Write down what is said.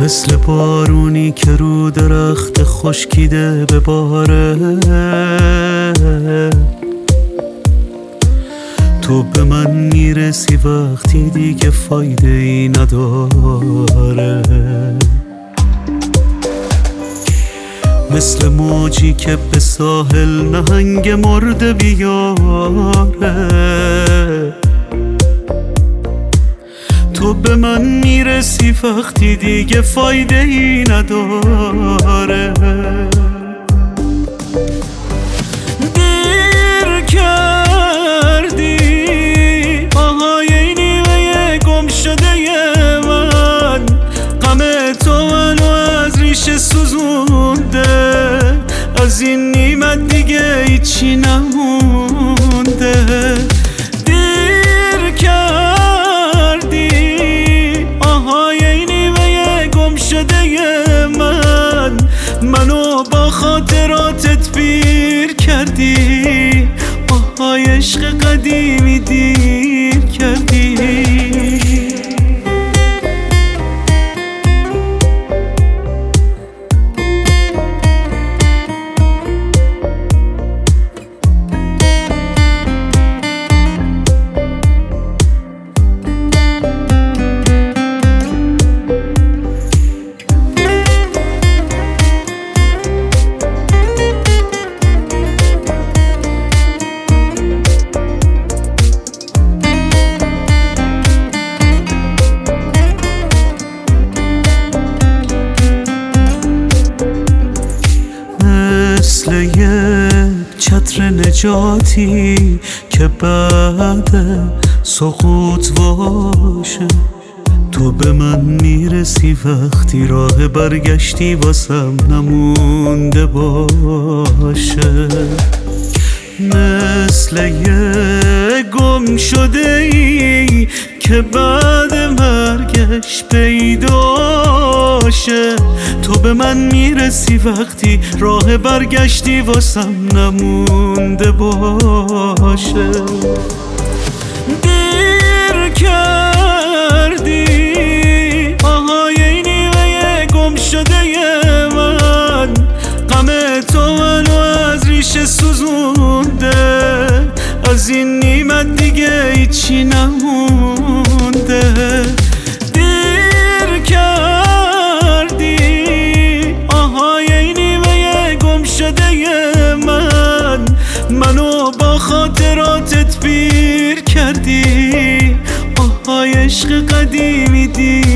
مثل بارونی که رو درخت خشکیده بباره، تو به من میرسی وقتی دیگه فایده ای نداره. مثل موجی که به ساحل نهنگ مرده بیاره، تو به من میرسی وقتی دیگه فایده ای نداره. دیر کردی آهای نیمه گم شده من، غم تو منو از ریشه سوزونده، از این نیمت دیگه هیچی نمونده. دیر کردی آهای نیمه گم شده منو با خاطراتت پیر کردی، آهای عشق قدیمی دیر کردی. مثل یک چتر نجاتی که بعد سقوط باشه، تو به من میرسی وقتی راه برگشتی واسم نمونده باشه. مثل یک گم شده ای که بعد مرگش پیداشه، تو به من میرسی وقتی راه برگشتی واسم نمونده باشه. دیر کردی آهای نیمه گم شده من، غم تو منو از ریشه سوزونده، از این نیمت دیگه هیچی نمونده. دیر کردی آهای نیمه گم شده منو با خاطراتت پیر کردی، آهای عشق قدیمی دی